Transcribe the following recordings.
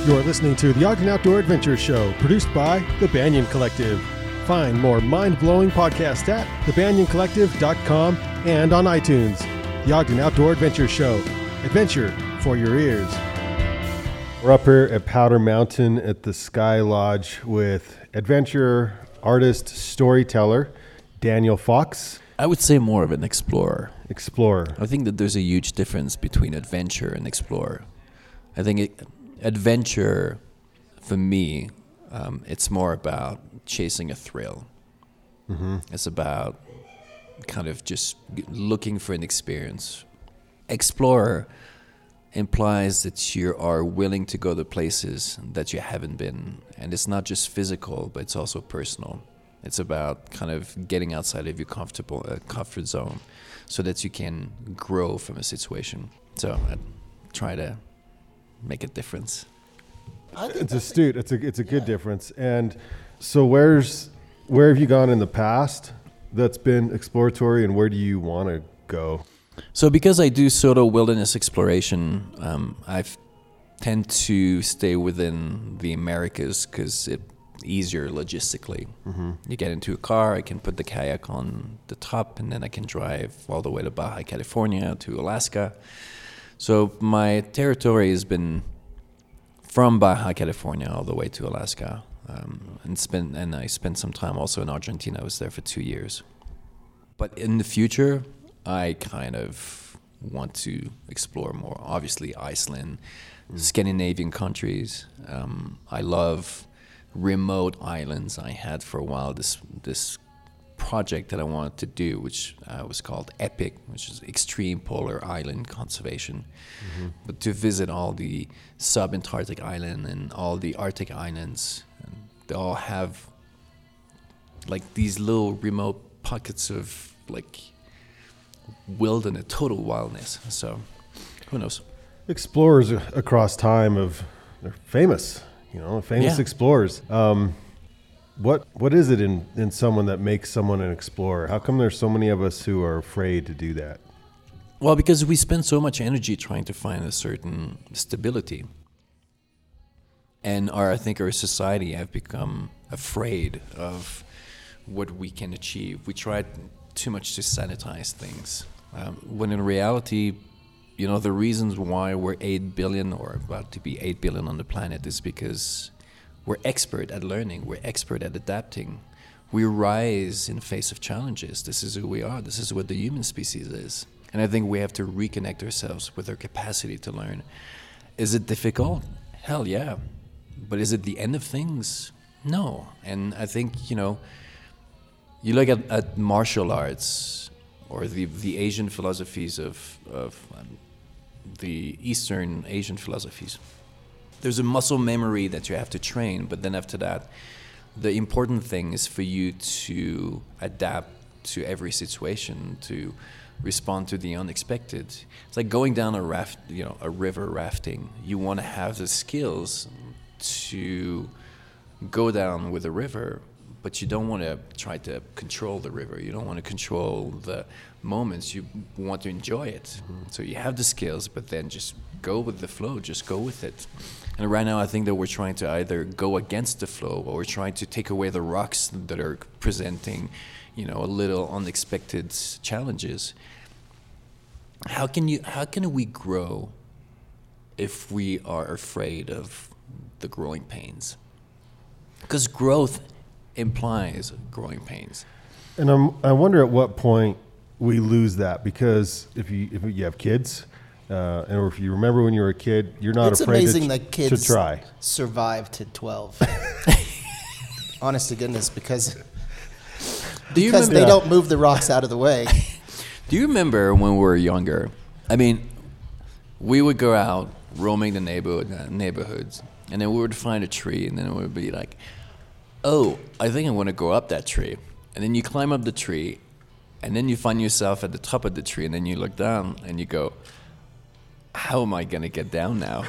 You're listening to the Ogden Outdoor Adventure Show, produced by The Banyan Collective. Find more mind-blowing podcasts at thebanyancollective.com and on iTunes. The Ogden Outdoor Adventure Show. Adventure for your ears. We're up here at Powder Mountain at the Sky Lodge with adventurer, artist, storyteller, Daniel Fox. I would say more of an explorer. Explorer. I think that there's a huge difference between adventure and explorer. I think adventure, for me, it's more about chasing a thrill. Mm-hmm. It's about kind of just looking for an experience. Explorer implies that you are willing to go to places that you haven't been. And it's not just physical, but it's also personal. It's about kind of getting outside of your comfort zone so that you can grow from a situation. So I try to make a difference. It's astute. It's a good difference. And so where have you gone in the past that's been exploratory, and where do you want to go? So because I do sort of wilderness exploration, I tend to stay within the Americas because it's easier logistically. Mm-hmm. You get into a car, I can put the kayak on the top, and then I can drive all the way to Baja California, to Alaska. So my territory has been from Baja California all the way to Alaska. And I spent some time also in Argentina. I was there for 2 years. But in the future, I kind of want to explore more. Obviously, Iceland, Scandinavian countries. I love remote islands. I had for a while this project that I wanted to do, which was called EPIC, which is Extreme Polar Island Conservation. Mm-hmm. But to visit all the sub-Antarctic island and all the Arctic islands, and they all have like these little remote pockets of like wilderness, total wildness. So who knows? Explorers across time they're famous, explorers. What is it in someone that makes someone an explorer? How come there's so many of us who are afraid to do that? Well, because we spend so much energy trying to find a certain stability. And I think our society have become afraid of what we can achieve. We try too much to sanitize things. When in reality, the reasons why we're 8 billion or about to be 8 billion on the planet is because we're expert at learning. We're expert at adapting. We rise in face of challenges. This is who we are. This is what the human species is. And I think we have to reconnect ourselves with our capacity to learn. Is it difficult? Hell yeah. But is it the end of things? No. And I think, you look at martial arts or the Asian philosophies of the Eastern Asian philosophies. There's a muscle memory that you have to train, but then after that, the important thing is for you to adapt to every situation, to respond to the unexpected. It's like going down a river rafting. You want to have the skills to go down with the river, but you don't want to try to control the river. You don't want to control the moments. You want to enjoy it. Mm-hmm. So you have the skills, but then just go with the flow. Just go with it. And right now, I think that we're trying to either go against the flow, or we're trying to take away the rocks that are presenting, a little unexpected challenges. How can we grow if we are afraid of the growing pains? Because growth implies growing pains. And I wonder at what point we lose that, because if you have kids, or if you remember when you were a kid, you're not afraid that kids to try. Survive to 12. Honest to goodness, because they don't move the rocks out of the way. Do you remember when we were younger? I mean, we would go out roaming the neighborhoods, and then we would find a tree, and then it would be like, oh, I think I want to go up that tree. And then you climb up the tree, and then you find yourself at the top of the tree, and then you look down, and you go, how am I going to get down now?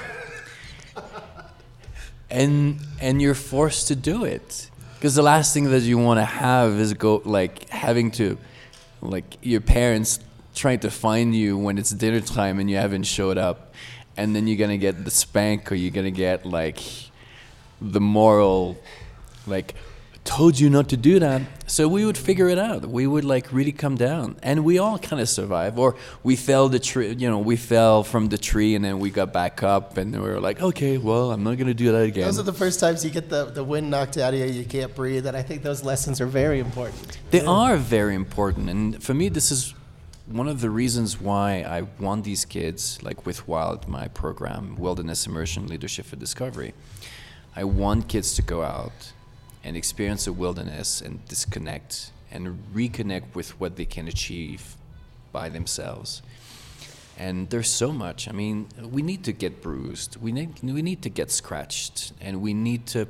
and you're forced to do it. Because the last thing that you want to have is having to, your parents trying to find you when it's dinner time and you haven't showed up. and then you're gonna get the spank, or you're gonna get like the moral, like, told you not to do that. So we would figure it out. We would like really come down, and we all kind of survive. Or we fell the tree, we fell from the tree, and then we got back up, and we were like, okay, well, I'm not gonna do that again. Those are the first times you get the wind knocked out of you. You can't breathe, and I think those lessons are very important. They are very important, and for me, this is one of the reasons why I want these kids, like with WILD, my program, Wilderness Immersion Leadership for Discovery. I want kids to go out and experience the wilderness and disconnect and reconnect with what they can achieve by themselves. And there's so much. I mean, we need to get bruised. We need to get scratched, and we need to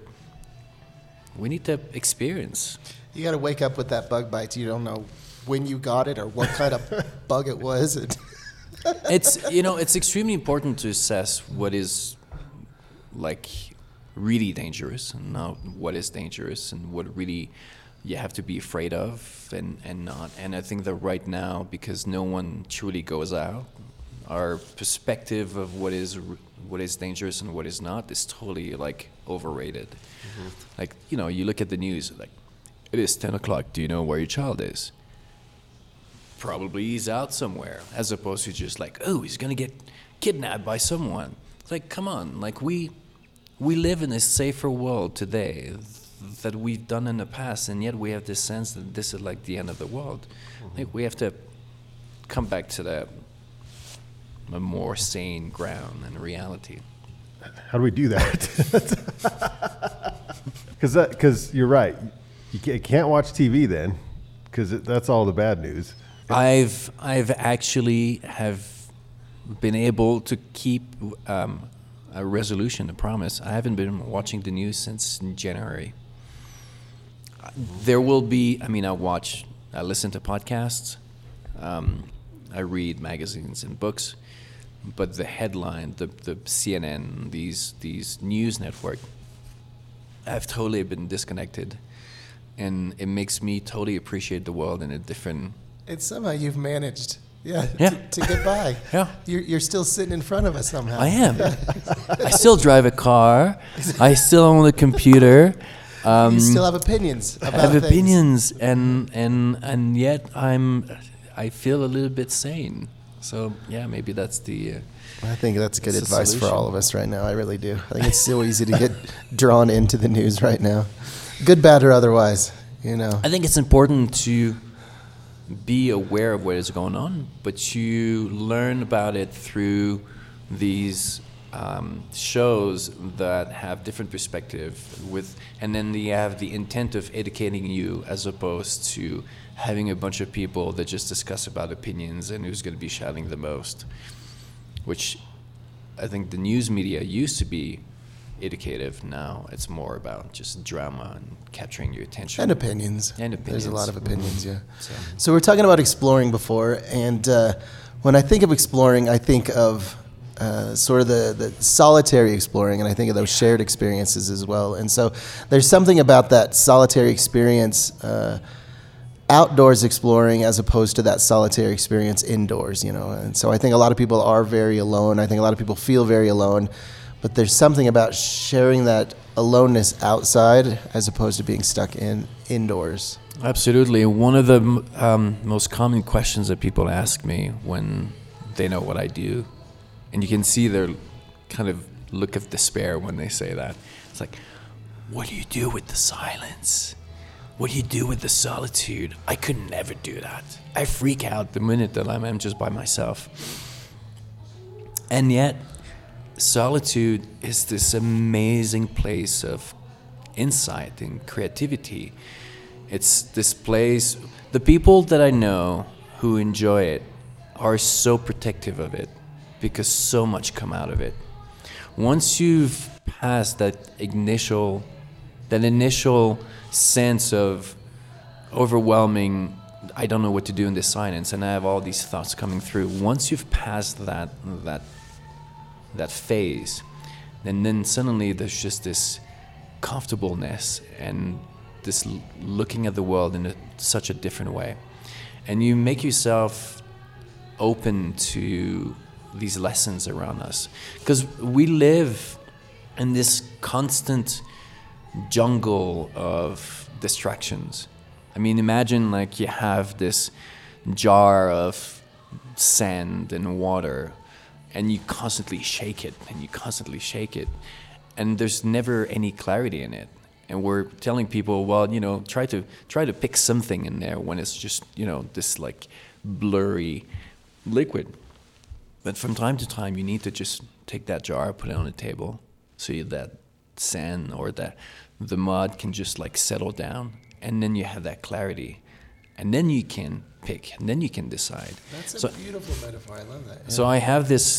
experience. You got to wake up with that bug bite. You don't know when you got it or what kind of bug it was. It's extremely important to assess what is like really dangerous, and not what is dangerous, and what really you have to be afraid of and not. And I think that right now, because no one truly goes out, our perspective of what is dangerous and what is not is totally like overrated. Mm-hmm. Like, you look at the news, like, it is 10 o'clock, do you know where your child is? Probably he's out somewhere, as opposed to just like, oh, he's gonna get kidnapped by someone. It's like, come on, like we live in a safer world today that we've done in the past, and yet we have this sense that this is like the end of the world. Mm-hmm. I think we have to come back to a more sane ground and reality. How do we do that? Because you're right, you can't watch TV then, because that's all the bad news. I've actually have been able to keep a resolution, a promise. I haven't been watching the news since January. There will be, I listen to podcasts, I read magazines and books, but the headline, the CNN, these news network, I've totally been disconnected, and it makes me totally appreciate the world in a different. It's somehow you've managed. To get by. Yeah. You're still sitting in front of us somehow. I am. I still drive a car. I still own a computer. You still have opinions about things. I have opinions, and yet I feel a little bit sane. So yeah, maybe that's the. I think that's good advice for all of us right now. I really do. I think it's so easy to get drawn into the news right now, good, bad, or otherwise. I think it's important to be aware of what is going on, but you learn about it through these shows that have different perspective and then they have the intent of educating you, as opposed to having a bunch of people that just discuss about opinions and who's going to be shouting the most, which I think the news media used to be educative. Now it's more about just drama and capturing your attention. And opinions. There's a lot of opinions, yeah. So we're talking about exploring before, and when I think of exploring, I think of sort of the solitary exploring, and I think of those shared experiences as well. And so there's something about that solitary experience, outdoors exploring, as opposed to that solitary experience indoors, And so I think a lot of people are very alone. I think a lot of people feel very alone. But there's something about sharing that aloneness outside as opposed to being stuck indoors. Absolutely. One of the most common questions that people ask me when they know what I do, and you can see their kind of look of despair when they say that. It's like, what do you do with the silence? What do you do with the solitude? I could never do that. I freak out the minute that I'm just by myself. And yet, solitude is this amazing place of insight and creativity. It's this place, the people that I know who enjoy it are so protective of it because so much come out of it. Once you've passed that initial sense of overwhelming, I don't know what to do in this silence, and I have all these thoughts coming through. Once you've passed that phase, and then suddenly there's just this comfortableness and this looking at the world in such a different way, and you make yourself open to these lessons around us, because we live in this constant jungle of distractions. I mean, imagine like you have this jar of sand and water, and you constantly shake it, and there's never any clarity in it. And we're telling people, well, try to pick something in there when it's just, this like blurry liquid. But from time to time, you need to just take that jar, put it on the table, so that sand or the mud can just like settle down, and then you have that clarity, and then you can pick, and then you can decide. That's a beautiful metaphor. I love that. Yeah. So I have this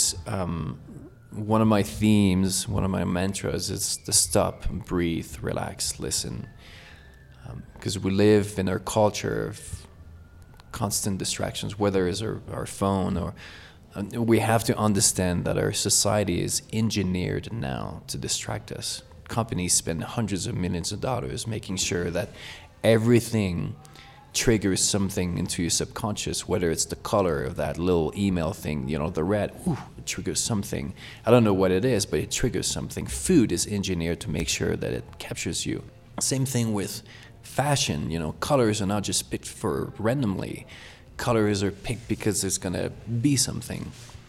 one of my themes, one of my mantras is the stop, breathe, relax, listen. Because we live in our culture of constant distractions, whether it's our phone or... we have to understand that our society is engineered now to distract us. Companies spend hundreds of millions of dollars making sure that everything triggers something into your subconscious, whether it's the color of that little email thing, the red, it triggers something. I don't know what it is, but it triggers something. Food is engineered to make sure that it captures you. Same thing with fashion, colors are not just picked for randomly. Colors are picked because there's gonna be something.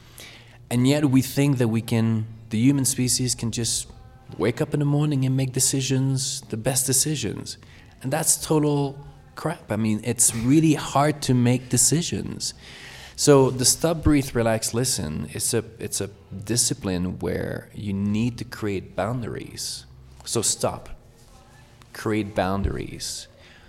And yet we think that the human species can just wake up in the morning and make decisions, the best decisions. And that's total crap. I mean, it's really hard to make decisions. So the stop, breathe, relax, listen, it's a discipline where you need to create boundaries. So stop, create boundaries,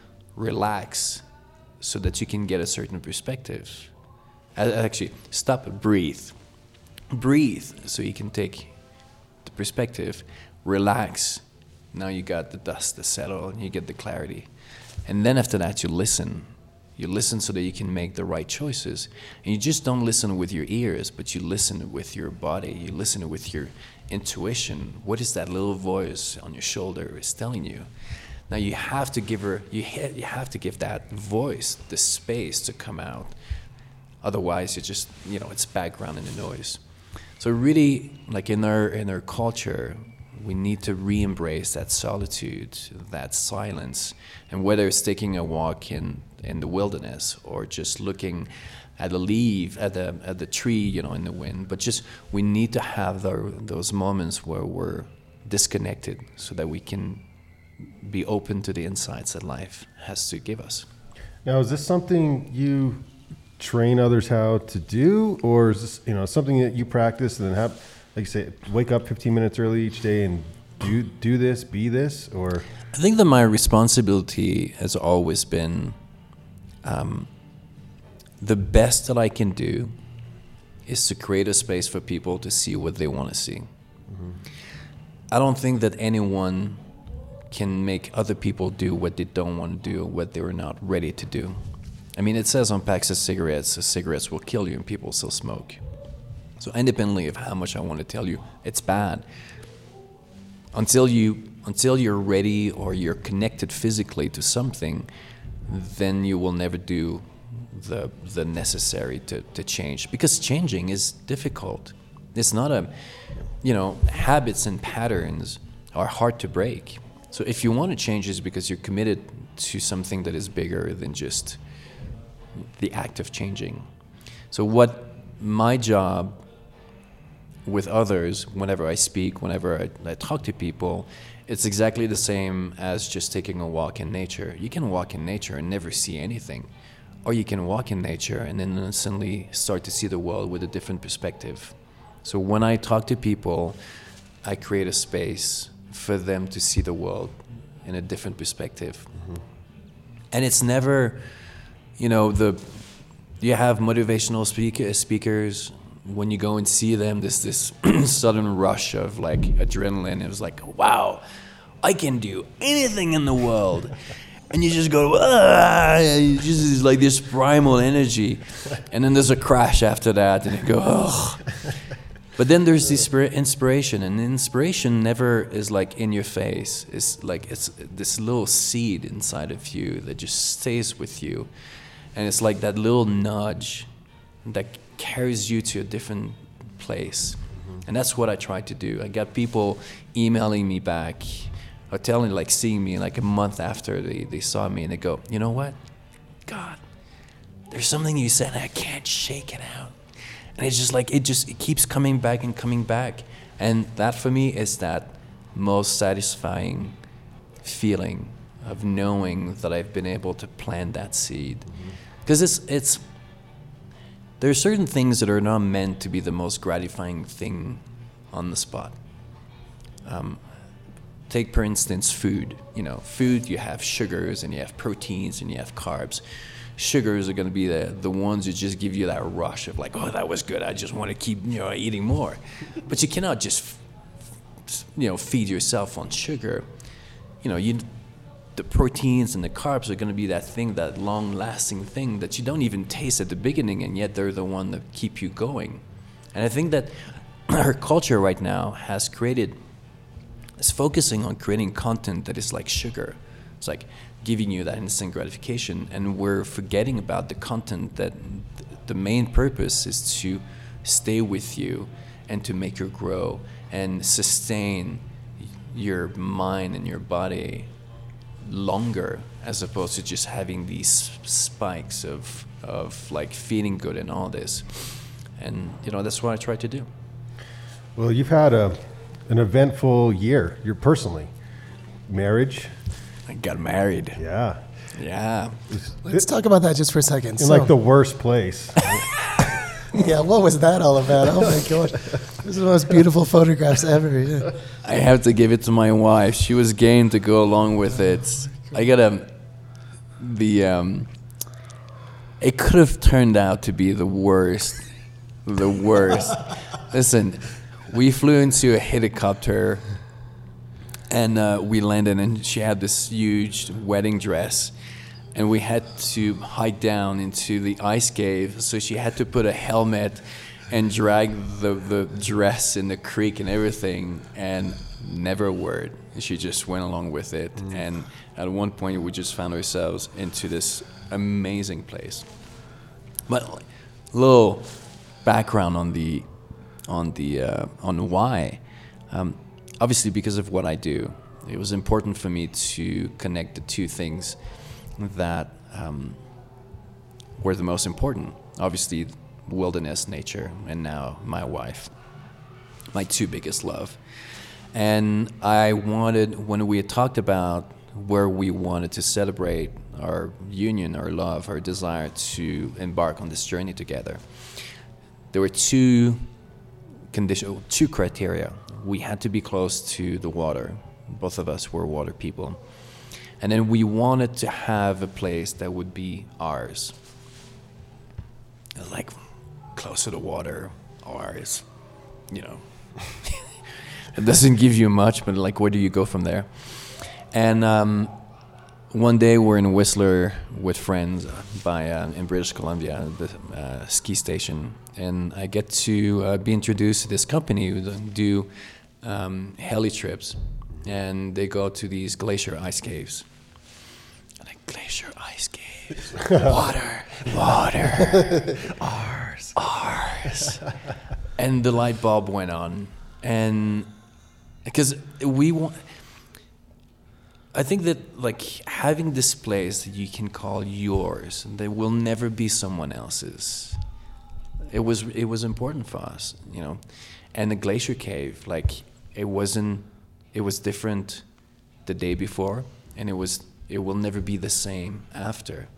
relax, so that you can get a certain perspective. Actually, stop, breathe. Breathe, so you can take the perspective. Relax, now you got the dust to settle and you get the clarity. And then after that, you listen. You listen so that you can make the right choices. And you just don't listen with your ears, but you listen with your body. You listen with your intuition. What is that little voice on your shoulder is telling you? Now you have to give that voice the space to come out. Otherwise, it's background and the noise. So really, like in our culture, we need to re-embrace that solitude, that silence, and whether it's taking a walk in the wilderness or just looking at a leaf, at the tree, in the wind. But just we need to have those moments where we're disconnected, so that we can be open to the insights that life has to give us. Now, is this something you train others how to do, or is this something that you practice and then have, like you say, wake up 15 minutes early each day and do this, be this? Or I think that my responsibility has always been the best that I can do is to create a space for people to see what they want to see. Mm-hmm. I don't think that anyone can make other people do what they don't want to do, what they were not ready to do. I mean, it says on packs of cigarettes will kill you, and people still smoke. So independently of how much I want to tell you, it's bad. Until you're ready or you're connected physically to something, then you will never do the necessary to change. Because changing is difficult. It's not habits and patterns are hard to break. So if you want to change, it's because you're committed to something that is bigger than just the act of changing. So what my job with others, whenever I speak, whenever I talk to people, it's exactly the same as just taking a walk in nature. You can walk in nature and never see anything. Or you can walk in nature and then suddenly start to see the world with a different perspective. So when I talk to people, I create a space for them to see the world in a different perspective. Mm-hmm. And it's never, you have motivational speakers. When you go and see them, there's this sudden rush of like adrenaline. It was like, wow, I can do anything in the world. And you just go, you just like this primal energy. And then there's a crash after that, and you go, oh. But then there's this inspiration, and inspiration never is like in your face. It's like it's this little seed inside of you that just stays with you. And it's like that little nudge that carries you to a different place. And that's what I try to do. I got people emailing me back or telling, like, seeing me like a month after they saw me, and they go, you know what? God, there's something you said, and I can't shake it out. And it's just like, it keeps coming back and coming back. And that for me is that most satisfying feeling of knowing that I've been able to plant that seed. Because there are certain things that are not meant to be the most gratifying thing on the spot. Take, for instance, food. Food, you have sugars and you have proteins and you have carbs. Sugars are going to be the ones that just give you that rush of like, oh, that was good, I just want to keep eating more. But you cannot just feed yourself on sugar. The proteins and the carbs are going to be that thing, that long-lasting thing that you don't even taste at the beginning, and yet they're the one that keep you going. And I think that our culture right now is focusing on creating content that is like sugar. It's like giving you that instant gratification, and we're forgetting about the content that the main purpose is to stay with you and to make you grow and sustain your mind and your body longer, as opposed to just having these spikes of like feeling good and all this. And that's what I try to do. Well, you've had an eventful year. You're personally marriage. I got married. Yeah. Let's talk about that just for a second. In like the worst place. Yeah, what was that all about? Oh my gosh, this is the most beautiful photographs ever. Yeah. I have to give it to my wife. She was game to go along with it. I got it could have turned out to be the worst. Listen, we flew into a helicopter and we landed, and she had this huge wedding dress. And we had to hike down into the ice cave, so she had to put a helmet and drag the dress in the creek and everything, and never a word. She just went along with it. And at one point, we just found ourselves into this amazing place. But a little background on why. Obviously, because of what I do, it was important for me to connect the two things that were the most important. Obviously, wilderness, nature, and now my wife, my two biggest love. And I wanted, when we had talked about where we wanted to celebrate our union, our love, our desire to embark on this journey together, there were two criteria. We had to be close to the water. Both of us were water people. And then we wanted to have a place that would be ours. Like close to the water, ours, It doesn't give you much, but like, where do you go from there? And one day we're in Whistler with friends in British Columbia, the ski station. And I get to be introduced to this company who do heli trips. And they go to these glacier ice caves. Like, glacier ice caves. Water. Ours. And the light bulb went on. And because I think that like having this place that you can call yours, that will never be someone else's. It was important for us, And the glacier cave, like it was different the day before, and it will never be the same after.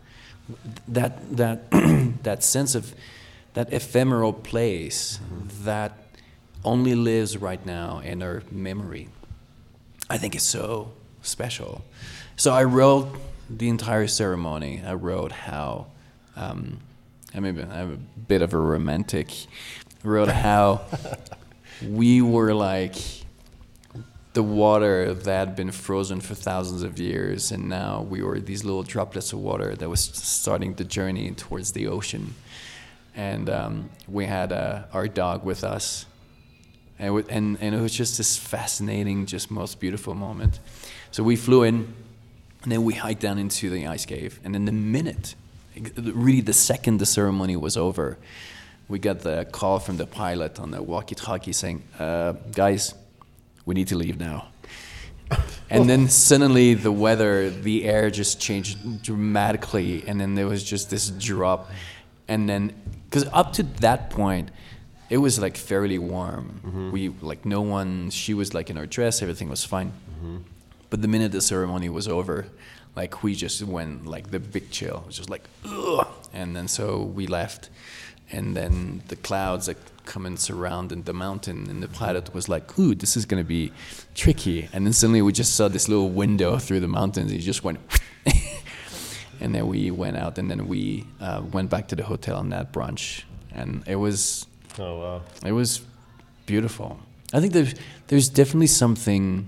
That sense of that ephemeral place that only lives right now in our memory, I think is so special. So I wrote the entire ceremony. I wrote how I'm a bit of a romantic. I wrote how we were like the water that had been frozen for thousands of years, and now we were these little droplets of water that was starting the journey towards the ocean. And we had our dog with us, and it was just this fascinating, just most beautiful moment. So we flew in, and then we hiked down into the ice cave, and then the second the ceremony was over, we got the call from the pilot on the walkie-talkie saying, guys, we need to leave now. And then suddenly the air just changed dramatically, and then there was just this drop. And then, because up to that point, it was like fairly warm. Mm-hmm. We, like, she was like in her dress, everything was fine. Mm-hmm. But the minute the ceremony was over, like, we just went, like, the big chill. It was just like, ugh. And then so we left. And then the clouds that come and surround the mountain, and the pilot was like, ooh, this is going to be tricky. And then suddenly we just saw this little window through the mountains. He just went, and then we went out, and then we went back to the hotel on that brunch. And it was, it was beautiful. I think there's definitely something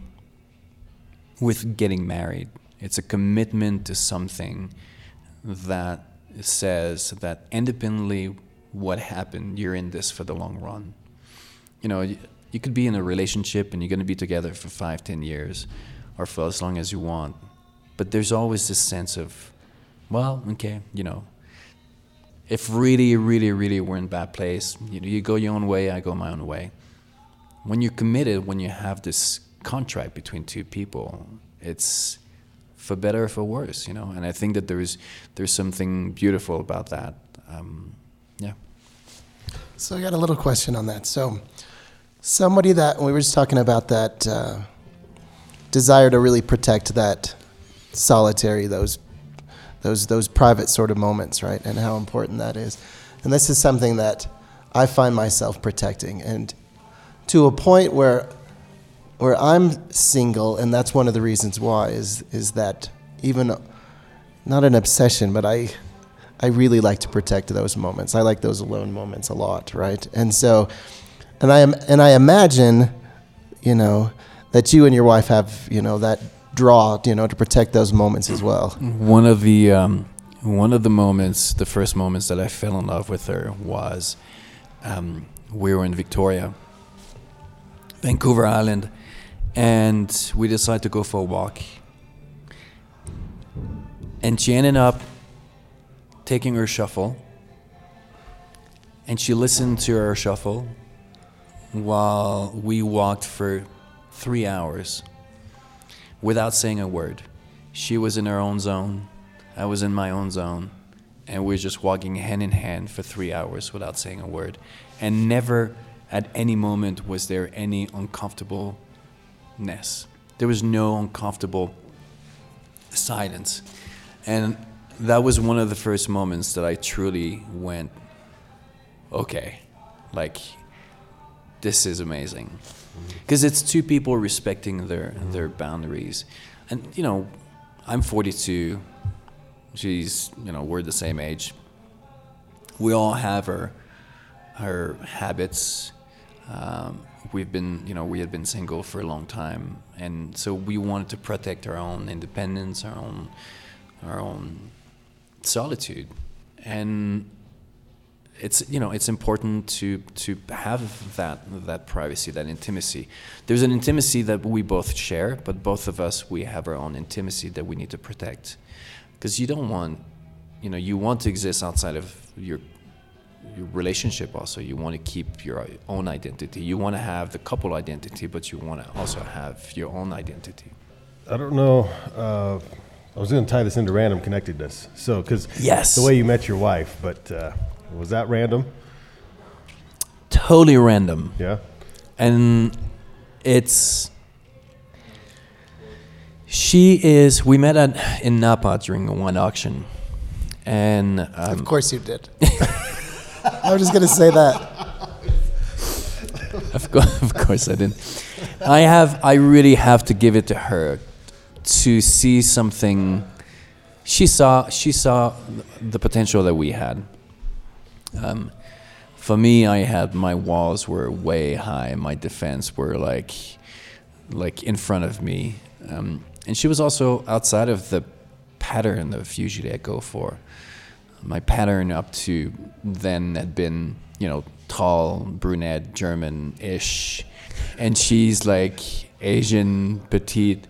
with getting married. It's a commitment to something that says that independently what happened, you're in this for the long run. You know, you could be in a relationship and you're going to be together for 5-10 years or for as long as you want. But there's always this sense of, well, okay, you know, if really, really, really we're in a bad place, you go your own way, I go my own way. When you're committed, when you have this contract between two people, it's for better or for worse, you know. And I think that there's something beautiful about that. Yeah. So I got a little question on that. So somebody that, we were just talking about that desire to really protect that solitary, those private sort of moments, right? And how important that is. And this is something that I find myself protecting, and to a point where I'm single, and that's one of the reasons why is that even not an obsession, but I really like to protect those moments. I like those alone moments a lot, right? And so, and I imagine, you know, that you and your wife have, you know, that draw, you know, to protect those moments as well. One of the moments, the first moments that I fell in love with her was, we were in Victoria, Vancouver Island, and we decided to go for a walk. And she ended up taking her shuffle, and she listened to her shuffle while we walked for 3 hours without saying a word. She was in her own zone, I was in my own zone, and we were just walking hand in hand for 3 hours without saying a word. And never at any moment was there any uncomfortableness. There was no uncomfortable silence. And that was one of the first moments that I truly went, okay, like, this is amazing. Because it's two people respecting their boundaries. And, you know, I'm 42. She's, you know, we're the same age. We all have our habits. We had been single for a long time. And so we wanted to protect our own independence, our own solitude. And it's, you know, it's important to have that privacy, that intimacy. There's an intimacy that we both share, but both of us, we have our own intimacy that we need to protect. Because you don't want, you know, you want to exist outside of your relationship also. You want to keep your own identity. You want to have the couple identity, but you want to also have your own identity. I don't know. I was going to tie this into random connectedness. So, because yes, the way you met your wife, but was that random? Totally random. Yeah. And we met in Napa during one auction. And of course you did. I was just going to say that. Of course I did. I really have to give it to her to see something. She saw the potential that we had. For me, my walls were way high. My defense were like in front of me. And she was also outside of the pattern of usually I go for. My pattern up to then had been, you know, tall, brunette, German-ish. And she's like Asian, petite.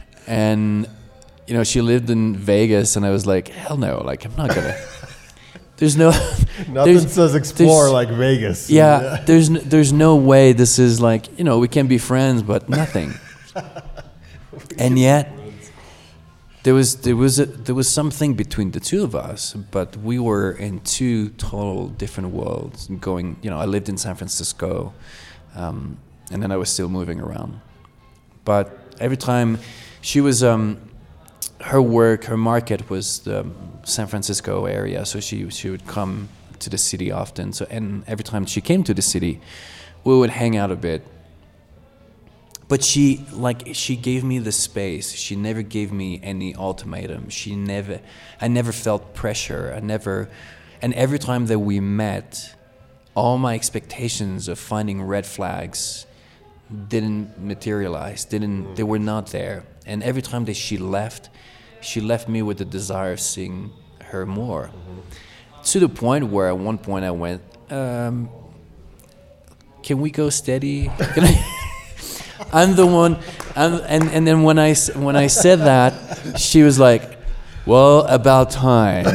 And, you know, she lived in Vegas, and I was like, hell no, like, I'm not gonna. there's no nothing says explore like Vegas. Yeah, there's no way this is like, we can be friends, but nothing. And yet there was something between the two of us, but we were in two total different worlds. Going, I lived in San Francisco, and then I was still moving around. But every time she was, her market was the San Francisco area, so she would come to the city often. So, and every time she came to the city, we would hang out a bit. But she gave me the space. She never gave me any ultimatum. I never felt pressure. And every time that we met, all my expectations of finding red flags didn't materialize. They were not there. And every time that she left me with the desire of seeing her more. Mm-hmm. To the point where at one point I went, can we go steady? I'm the one, and then when I said that, she was like, well, about time.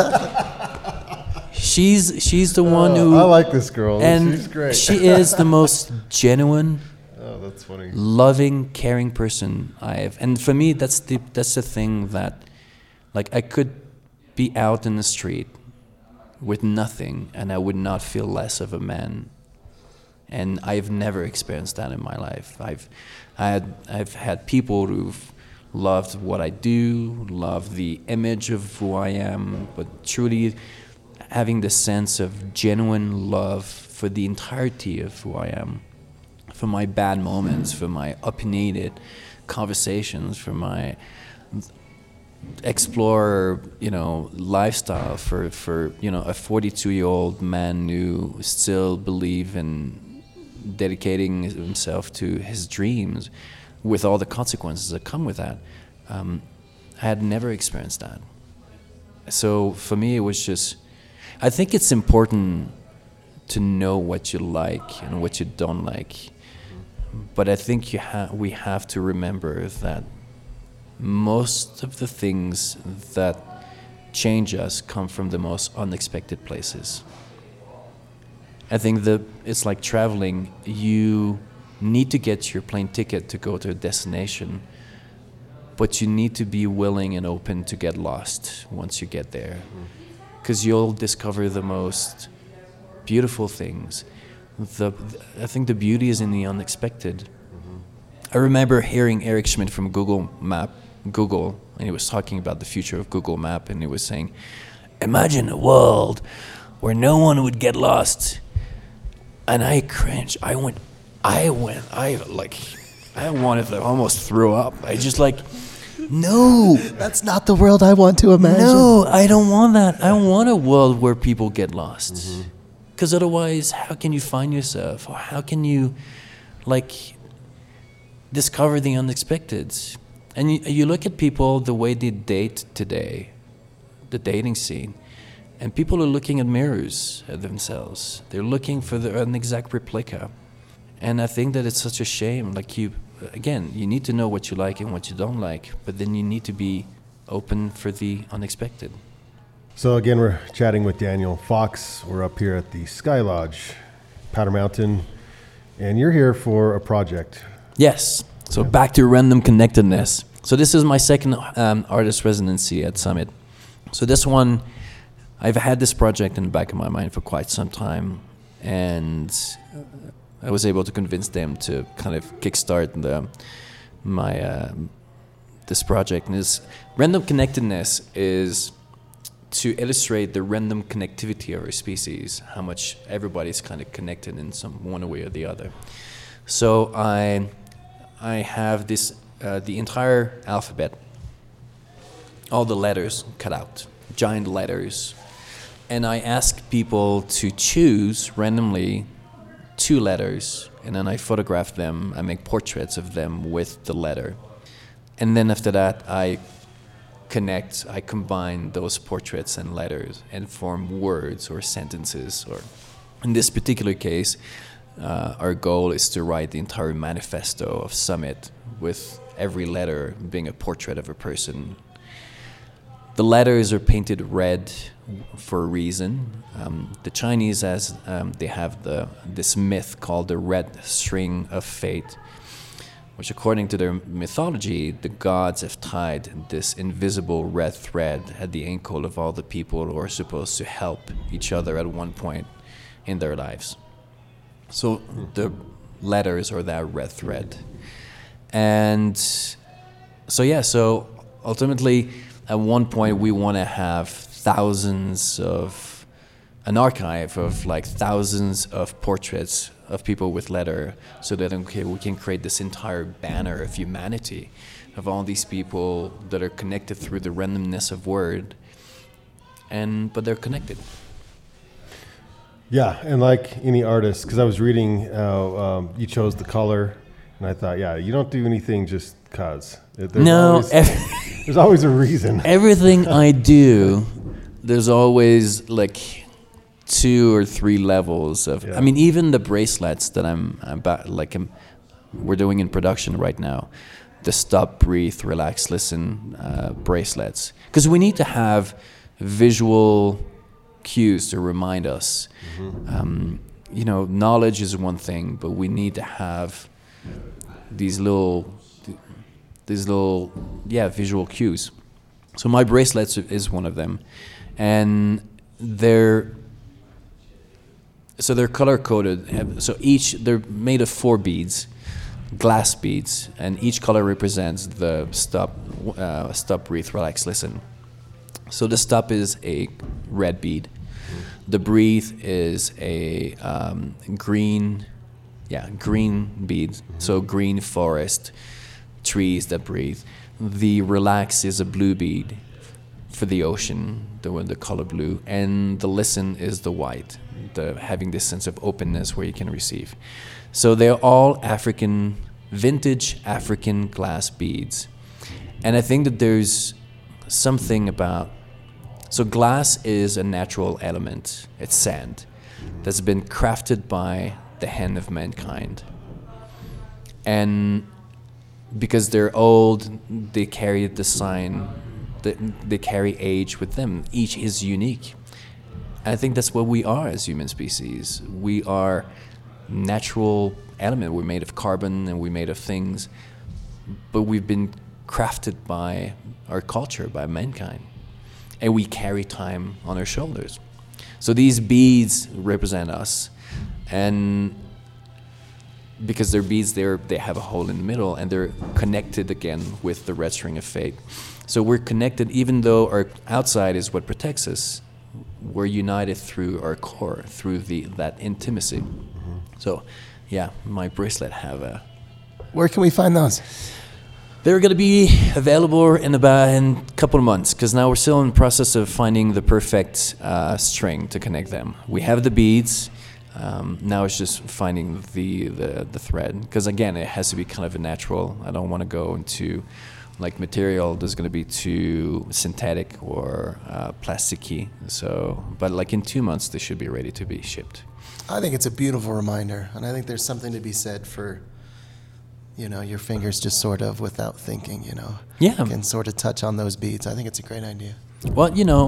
She's the one who... I like this girl. And she's great. She is the most genuine, that's funny, loving, caring person I have. And for me, that's the thing that, like, I could be out in the street with nothing and I would not feel less of a man. And I've never experienced that in my life. I've had people who've loved what I do, loved the image of who I am, but truly having the sense of genuine love for the entirety of who I am, for my bad moments, for my opinionated conversations, for my explorer, lifestyle, for a 42-year-old man who still believes in dedicating himself to his dreams with all the consequences that come with that. I had never experienced that. So for me, it was just, I think it's important to know what you like and what you don't like. But I think we have to remember that most of the things that change us come from the most unexpected places. I think that it's like traveling. You need to get your plane ticket to go to a destination, but you need to be willing and open to get lost once you get there, because you'll discover the most beautiful things. I think the beauty is in the unexpected. I remember hearing Eric Schmidt from Google, and he was talking about the future of Google Map, and he was saying, imagine a world where no one would get lost. And I cringed. I wanted to almost throw up. I just no. That's not the world I want to imagine. No, I don't want that. I want a world where people get lost. Because otherwise, how can you find yourself? Or how can you, discover the unexpected? And you look at people, the way they date today, the dating scene, and people are looking at mirrors at themselves. They're looking for an exact replica. And I think that it's such a shame. You need to know what you like and what you don't like, but then you need to be open for the unexpected. So again, we're chatting with Daniel Fox. We're up here at the Sky Lodge, Powder Mountain, and you're here for a project. Yes. So back to random connectedness. So this is my second artist residency at Summit. So this one, I've had this project in the back of my mind for quite some time, and I was able to convince them to kind of kickstart this project. And this random connectedness is to illustrate the random connectivity of our species, how much everybody's kind of connected in one way or the other. So I have this the entire alphabet, all the letters cut out, giant letters. And I ask people to choose randomly 2 letters, and then I photograph them. I make portraits of them with the letter. And then after that, I combine those portraits and letters and form words or sentences. Or in this particular case, our goal is to write the entire manifesto of Summit with every letter being a portrait of a person. The letters are painted red for a reason. The Chinese, they have this myth called the red string of fate, which according to their mythology, the gods have tied this invisible red thread at the ankle of all the people who are supposed to help each other at one point in their lives. So the letters are that red thread. And so ultimately, at one point, we want to have an archive of like thousands of portraits of people with letter, so that we can create this entire banner of humanity, of all these people that are connected through the randomness of word, but they're connected. Yeah, and like any artist, because I was reading how you chose the color, and I thought, yeah, you don't do anything just cause. There's always a reason. Everything I do, there's always like 2 or 3 levels of. Yeah. I mean, even the bracelets that we're doing in production right now, the stop, breathe, relax, listen bracelets, because we need to have visual cues to remind us. Mm-hmm. Knowledge is one thing, but we need to have these little visual cues. So my bracelets is one of them, and they're color coded. So they're made of 4 beads, glass beads, and each color represents the stop, breathe, relax, listen. So the stop is a red bead. The breathe is a green bead. So green forest, trees that breathe. The relax is a blue bead for the ocean, the color blue, and the listen is the white, having this sense of openness where you can receive. So they're all vintage African glass beads, and I think that there's something about. So glass is a natural element. It's sand that's been crafted by the hand of mankind. And because they're old, they carry the sign, they carry age with them. Each is unique. And I think that's what we are as human species. We are natural element. We're made of carbon and we're made of things, but we've been crafted by our culture, by mankind. And we carry time on our shoulders. So these beads represent us. And because they're beads, they have a hole in the middle, and they're connected again with the red string of fate. So we're connected, even though our outside is what protects us. We're united through our core, through that intimacy. Mm-hmm. So, yeah, my bracelet have a... Where can we find those? They're going to be available in a couple of months, because now we're still in the process of finding the perfect string to connect them. We have the beads. Now it's just finding the thread, because again, it has to be kind of a natural. I don't want to go into like material that's going to be too synthetic or plasticky. So, but like in 2 months, they should be ready to be shipped. I think it's a beautiful reminder, and I think there's something to be said for, your fingers just sort of without thinking, Yeah. can sort of touch on those beads. I think it's a great idea. Well,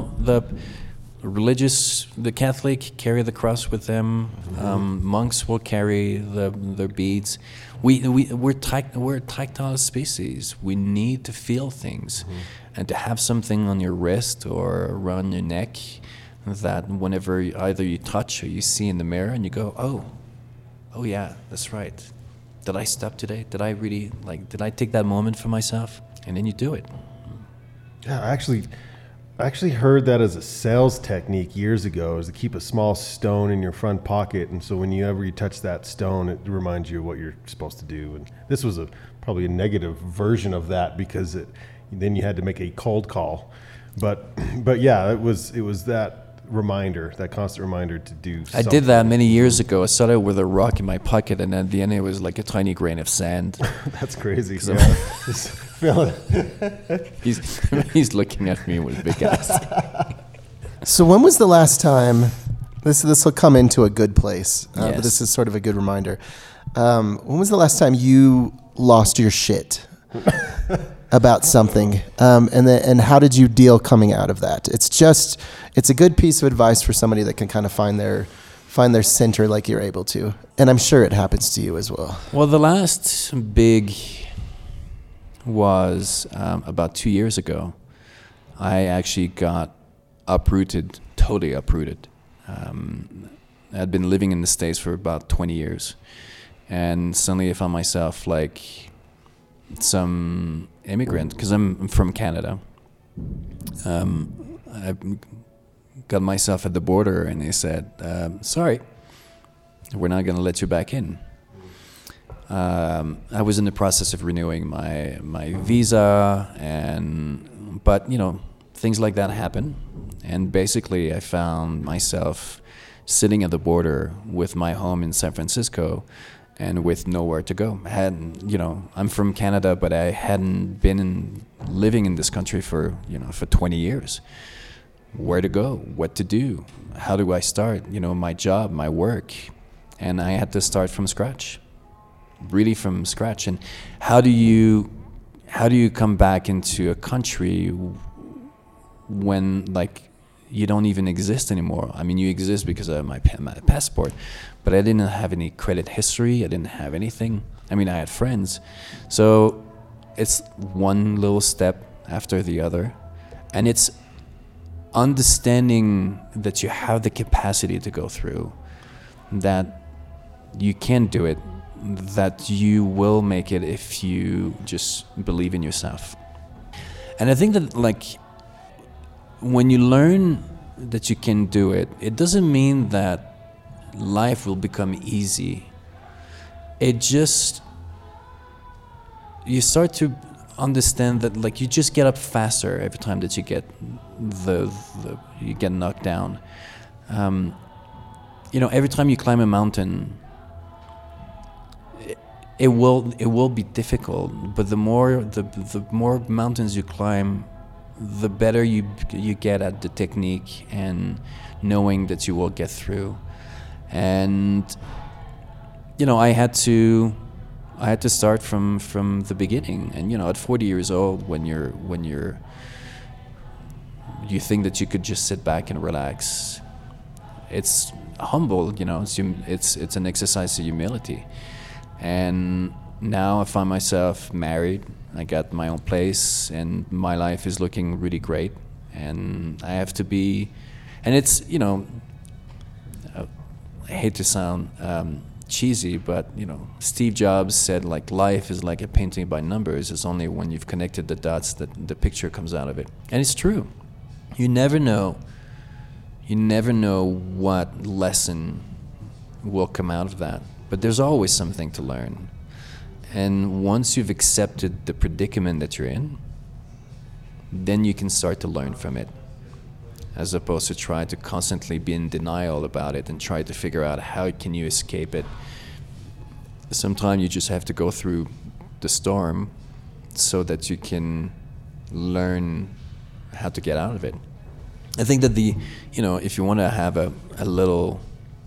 the Catholic carry the cross with them. Mm-hmm. Monks will carry their beads. We're a tactile species. We need to feel things, mm-hmm. and to have something on your wrist or around your neck that whenever either you touch or you see in the mirror and you go, oh yeah, that's right. Did I stop today? Did I take that moment for myself? And then you do it. Yeah, I actually heard that as a sales technique years ago, is to keep a small stone in your front pocket, and so whenever you touch that stone, it reminds you of what you're supposed to do. And this was probably a negative version of that, because then you had to make a cold call. But yeah, it was that reminder, that constant reminder to do something. I did that many years ago. I started with a rock in my pocket, and at the end it was like a tiny grain of sand. That's crazy. Yeah. Just feel it. He's looking at me with big eyes. So when was the last time, this will come into a good place, yes. But this is sort of a good reminder. When was the last time you lost your shit about something? And how did you deal coming out of that? It's it's a good piece of advice for somebody that can kind of find their center like you're able to. And I'm sure it happens to you as well. Well, the last big was about 2 years ago. I actually got totally uprooted. I'd been living in the States for about 20 years. And suddenly I found myself like some immigrant, because I'm from Canada. I got myself at the border and they said, sorry, we're not going to let you back in. I was in the process of renewing my visa, but things like that happen. And basically I found myself sitting at the border with my home in San Francisco and with nowhere to go. I'm from Canada, but I hadn't been living in this country for 20 years. Where to go? What to do? How do I start? My job, my work. And I had to start from scratch, really from scratch. And how do you come back into a country when you don't even exist anymore? I mean, you exist because of my passport, but I didn't have any credit history. I didn't have anything. I mean, I had friends. So it's one little step after the other. And it's understanding that you have the capacity to go through, that you can do it, that you will make it if you just believe in yourself. And I think that when you learn that you can do it, it doesn't mean that life will become easy. It just, you start to understand that you just get up faster every time that you get you get knocked down. Every time you climb a mountain, it will be difficult, but the more mountains you climb, the better you get at the technique and knowing that you will get through. And I had to start from the beginning. And at 40 years old, when you think that you could just sit back and relax, it's humble. It's an exercise of humility. And now I find myself married. I got my own place, and my life is looking really great. And I have to be, and it's, I hate to sound cheesy, but Steve Jobs said life is like a painting by numbers. It's only when you've connected the dots that the picture comes out of it. And it's true. You never know what lesson will come out of that. But there's always something to learn. And once you've accepted the predicament that you're in, then you can start to learn from it, as opposed to try to constantly be in denial about it and try to figure out how can you escape it. Sometimes you just have to go through the storm so that you can learn how to get out of it. I think that if you want to have a little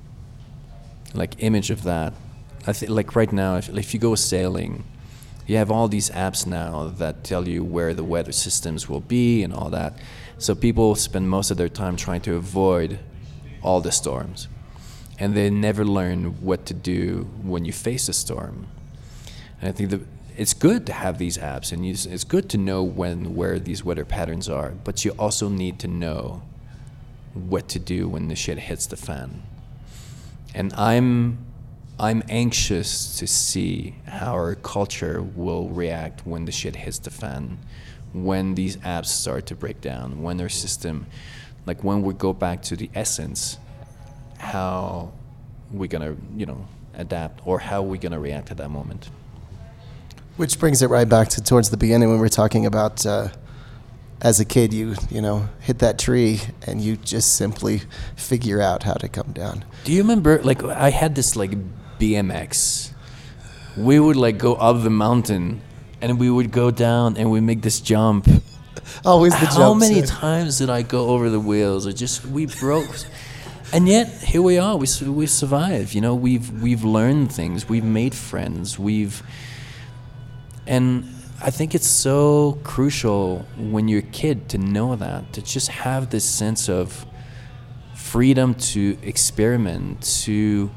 image of that, I think right now, if you go sailing, you have all these apps now that tell you where the weather systems will be and all that. So people spend most of their time trying to avoid all the storms, and they never learn what to do when you face a storm. And I think that it's good to have these apps, and it's good to know where these weather patterns are, but you also need to know what to do when the shit hits the fan. And I'm anxious to see how our culture will react when the shit hits the fan, when these apps start to break down, when their system, when we go back to the essence, how we're gonna, adapt, or how we're gonna react at that moment. Which brings it right back to towards the beginning when we were talking about, as a kid, you hit that tree and you just simply figure out how to come down. Do you remember, I had this BMX. We would go up the mountain and we would go down and we make this jump. Always the jump. How many times did I go over the wheels? We broke. And yet here we are. We survived. We've learned things. We've made friends. And I think it's so crucial when you're a kid to know that, to just have this sense of freedom to experiment, to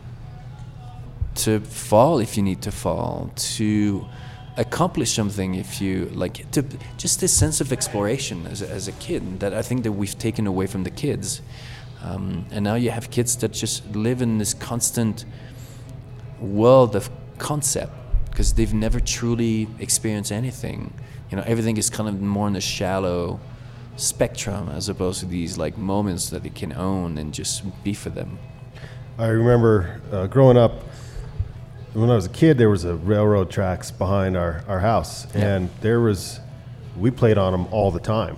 fall if you need to fall, to accomplish something if you like, to just this sense of exploration as a kid that I think that we've taken away from the kids. And now you have kids that just live in this constant world of concept because they've never truly experienced anything. You know, everything is kind of more in a shallow spectrum as opposed to these like moments that they can own and just be for them. I remember growing up, when I was a kid, there was a railroad tracks behind our house, and we played on them all the time.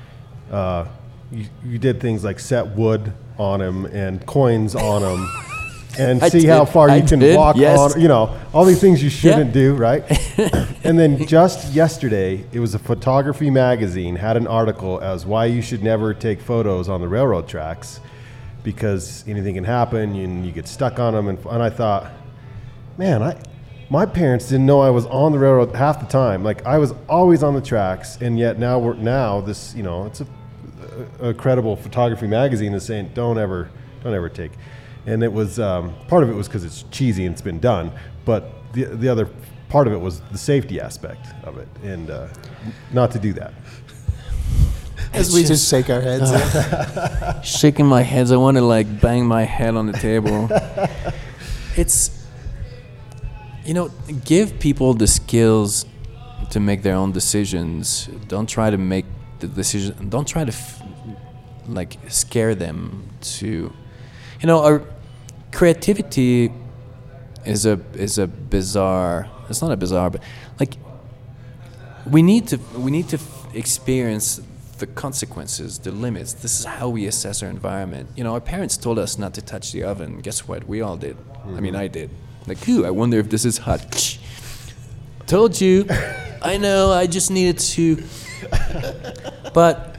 You did things like set wood on them and coins on them, and see how far you can walk on. You know, all these things you shouldn't do, right? And then just yesterday, it was a photography magazine had an article as why you should never take photos on the railroad tracks because anything can happen and you get stuck on them. And I thought, man, my parents didn't know I was on the railroad half the time. Like I was always on the tracks, and yet now this, you know, it's a credible photography magazine is saying don't ever take. And it was part of it was because it's cheesy and it's been done, but the other part of it was the safety aspect of it, and not to do that. As we just shake our heads. Shaking my heads, I want to like bang my head on the table. It's, you know, give people the skills to make their own decisions. Don't try to make the decision. Don't try to like scare them to, you know, our creativity is a bizarre. It's not a bizarre, but like we need to experience the consequences, the limits. This is how we assess our environment. You know, our parents told us not to touch the oven. Guess what? We all did. Mm-hmm. I mean, I did. Like, I wonder if this is hot. Told you. I know, I just needed to. But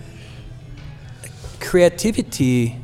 creativity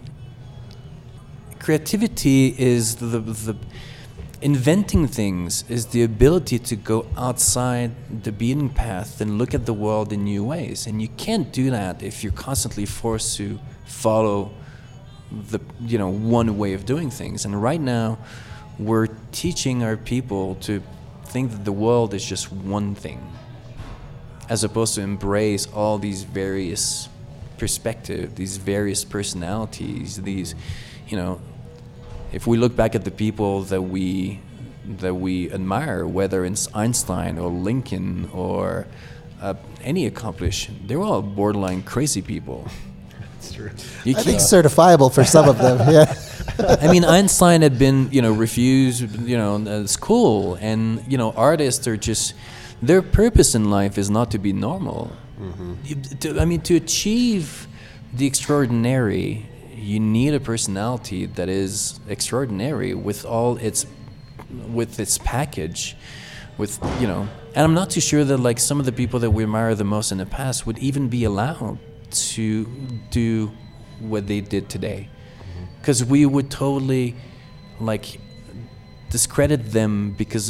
is the inventing things, is the ability to go outside the beaten path and look at the world in new ways. And you can't do that if you're constantly forced to follow the, you know, one way of doing things. And right now, we're teaching our people to think that the world is just one thing, as opposed to embrace all these various perspectives, these various personalities, these, you know, if we look back at the people that we admire, whether it's Einstein or Lincoln or any accomplished, they're all borderline crazy people. That's true. I think certifiable for some of them. Yeah. I mean, Einstein had been, you know, refused, you know, school, and you know, artists are just, their purpose in life is not to be normal. Mm-hmm. To achieve the extraordinary, you need a personality that is extraordinary with its package, with, you know. And I'm not too sure that like some of the people that we admire the most in the past would even be allowed to do what they did today, because we would totally like discredit them because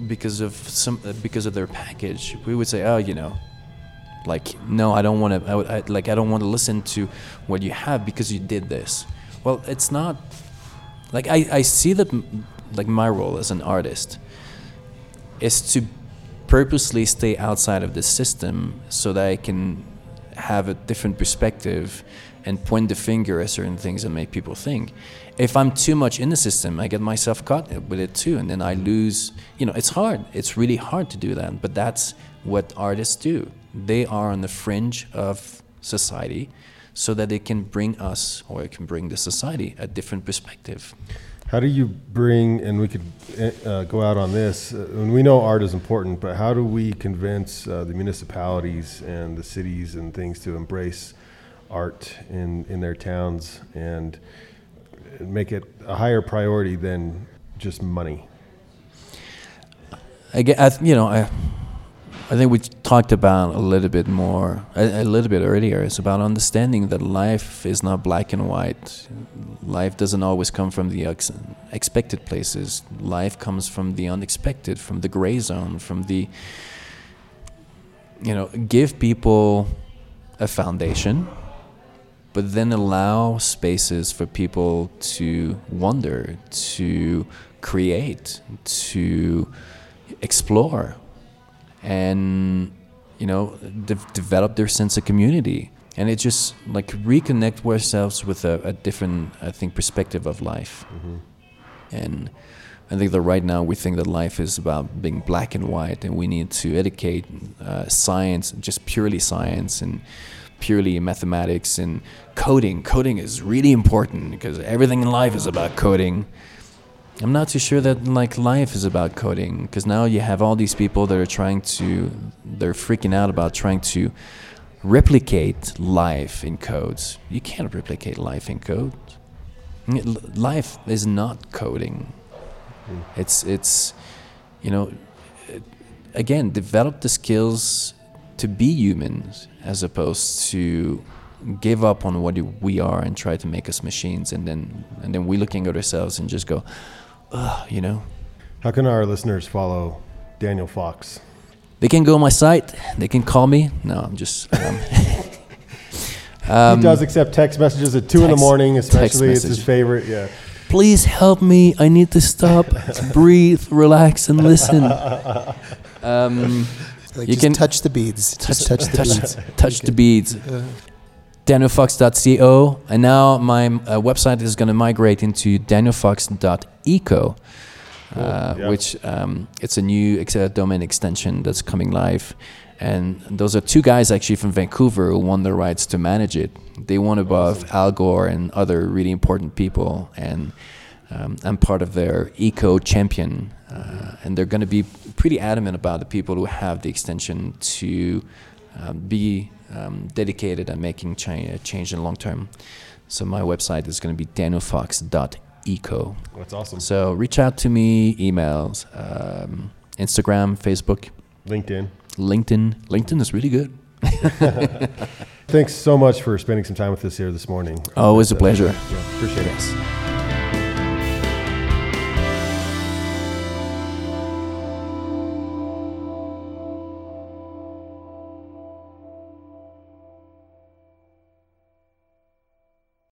of their package. We would say, oh, you know, like, no, I don't want to listen to what you have because you did this. Well, it's not like I see that like my role as an artist is to purposely stay outside of the system so that I can have a different perspective and point the finger at certain things and make people think. If I'm too much in the system, I get myself caught with it too, and then I lose. You know, it's hard. It's really hard to do that, but that's what artists do. They are on the fringe of society so that they can bring us, or it can bring the society, a different perspective. How do you bring, and we could go out on this, and we know art is important, but how do we convince the municipalities and the cities and things to embrace art in their towns and make it a higher priority than just money? I think we talked about a little bit earlier. It's about understanding that life is not black and white. Life doesn't always come from the expected places. Life comes from the unexpected, from the gray zone, from the give people a foundation, but then allow spaces for people to wonder, to create, to explore, and develop their sense of community. And it just like reconnect ourselves with a different, I think, perspective of life. And I think that right now we think that life is about being black and white, and we need to educate science, just purely science and purely mathematics and coding. Coding is really important because everything in life is about coding. I'm not too sure that like life is about coding, because now you have all these people that are they're freaking out about trying to replicate life in codes. You can't replicate life in code. Life is not coding. It's again, develop the skills to be humans as opposed to give up on what we are and try to make us machines, and then we're looking at ourselves and just go, How can our listeners follow Daniel Fox? They can go on my site. They can call me. No, I'm just. He does accept text messages at 2 a.m, especially. It's his favorite. Yeah. Please help me. I need to stop, breathe, relax, and listen. You can touch the beads. Touch the beads. DanielFox.co, and now my website is going to migrate into DanielFox.eco. Which it's a new domain extension that's coming live, and those are two guys actually from Vancouver who won the rights to manage it. They won above Al Gore and other really important people, and I'm part of their eco champion, and they're going to be pretty adamant about the people who have the extension to be dedicated and making change in the long term. So my website is going to be DanielFox.eco. That's awesome. So reach out to me, emails, Instagram, Facebook, LinkedIn. LinkedIn is really good. Thanks so much for spending some time with us here this morning. Always a pleasure. Appreciate it.